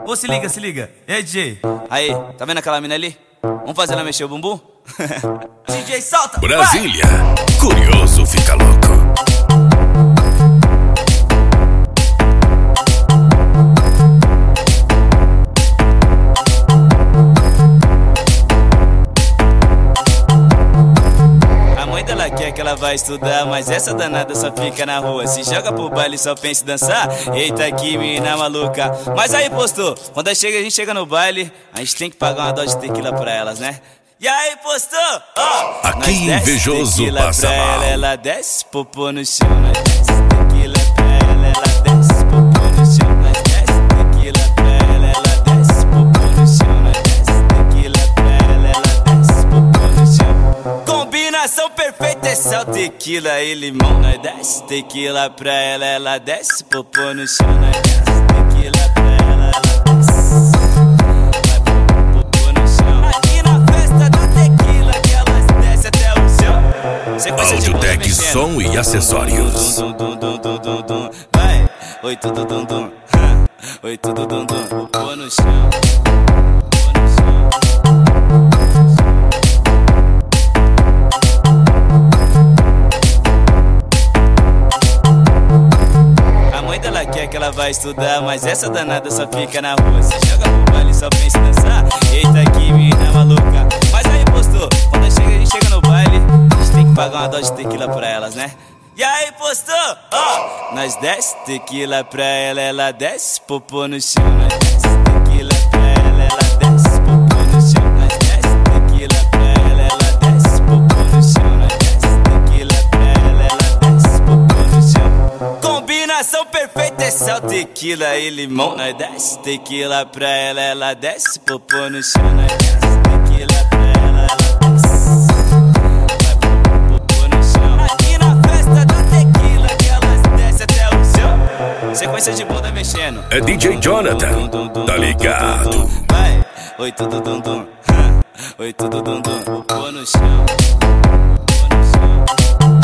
Ô, se liga, se liga. E aí, DJ? Aí, tá vendo aquela mina ali? Vamos fazer ela mexer o bumbum? DJ, solta! Brasília, curioso fica louco. Quer que ela vai estudar, mas essa danada só fica na rua. Se joga pro baile só pensa em dançar. Eita que mina maluca. Mas aí postou, quando a gente chega no baile, a gente tem que pagar uma dose de tequila pra elas, né? E aí postou, ó, aqui invejoso passa mal. Ela desce popô no chão. Nós desce tequila pra ela desce popô no chão. Nós desce tequila pra ela desce popô no chão. Nós desce tequila pra ela desce popô no chão. Combinação perfeita é sal, tequila e limão. Nós desce tequila pra ela desce popô no chão. Nós desce tequila pra ela desce. Vai popô no chão. Aqui na festa da tequila que elas descem até o chão. Audiotec, som e acessórios. Vai, oi tudo dum dum. Oi tudo dum dum. Popô no chão. Quer que ela vai estudar, mas essa danada só fica na rua. Se joga pro baile só pensa em dançar. Eita que mina maluca. Mas aí postou, quando a gente chega no baile, a gente tem que pagar uma dose de tequila pra elas, né? E aí postou, ó, nós desce tequila pra ela desce popô no chão. Nós desce tequila pra ela desce popô no chão. Nós desce tequila pra ela desce popô no chão. Nós desce tequila pra ela desce popô no chão. Combinação perfeita é sal, tequila e limão. Nós desce tequila pra ela desce popô no chão. Nós desce tequila pra ela desce. Vai popô no chão. Aqui na festa da tequila que elas descem até o chão. Sequência de bunda mexendo. É DJ Jonathan, tá ligado? Vai, oi tudo dum dum. Oi tudo dum dum. Popô no chão. Popô no chão.